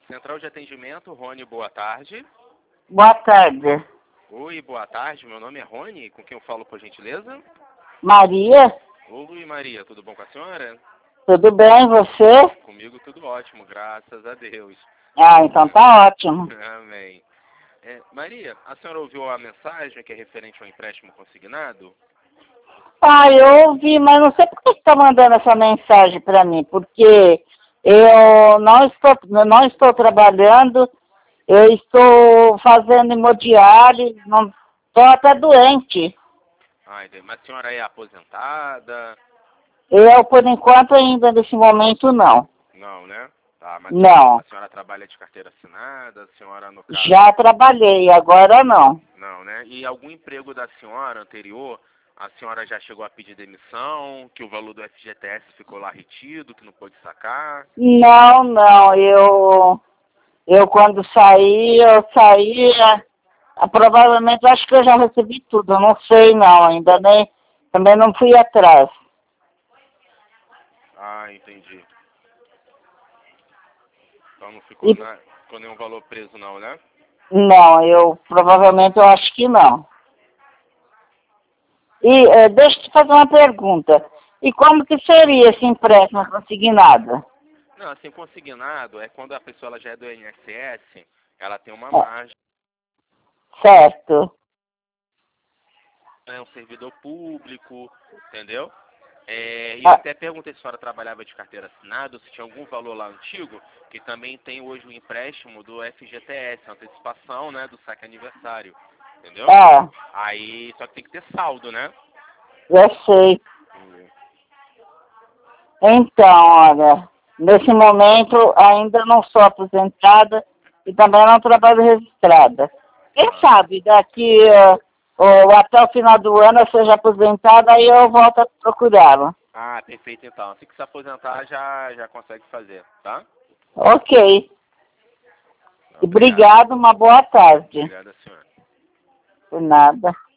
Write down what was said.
Central de atendimento, Rony, boa tarde. Boa tarde. Oi, boa tarde, meu nome é Rony, com quem eu falo, por gentileza? Maria? Oi, Maria, tudo bom com a senhora? Tudo bem, você? Comigo tudo ótimo, graças a Deus. Ah, então tá ótimo. Amém. Maria, a senhora ouviu a mensagem que é referente ao empréstimo consignado? Ah, eu ouvi, mas não sei por que você está mandando essa mensagem para mim, porque eu não estou trabalhando, eu estou fazendo hemodiálise, não estou até doente. Ah, entendi. Mas a senhora é aposentada? Eu, por enquanto, ainda nesse momento, não. Não, né? Tá, mas Não. a senhora trabalha de carteira assinada, a senhora no caso... Já trabalhei, agora não. Não, né? E algum emprego da senhora anterior, a senhora já chegou a pedir demissão, que o valor do FGTS ficou lá retido, que não pôde sacar? Não, eu quando saí, provavelmente acho que eu já recebi tudo, eu não sei não, ainda nem, também não fui atrás. Ah, entendi. Então não E, ficou nenhum valor preso não, né? não, provavelmente eu acho que não. E deixa eu te fazer uma pergunta. E como que seria esse empréstimo consignado? Não, assim, consignado é quando a pessoa ela já é do INSS, ela tem uma É, margem, certo. é um servidor público, entendeu? E eu Ah, até perguntei se a senhora trabalhava de carteira assinada, ou se tinha algum valor lá antigo, que também tem hoje o empréstimo do FGTS, a antecipação, né, do saque aniversário, entendeu? Aí, só que tem que ter saldo, né? eu sei. Então, olha, nesse momento ainda não sou aposentada e também não trabalho registrada. Quem Ah, sabe daqui ou até o final do ano eu seja aposentada, aí eu volto a procurá-la. perfeito então. Assim que se aposentar, já consegue fazer, tá? Ok. Obrigado. Obrigado, uma boa tarde. Obrigado, senhora. Por nada.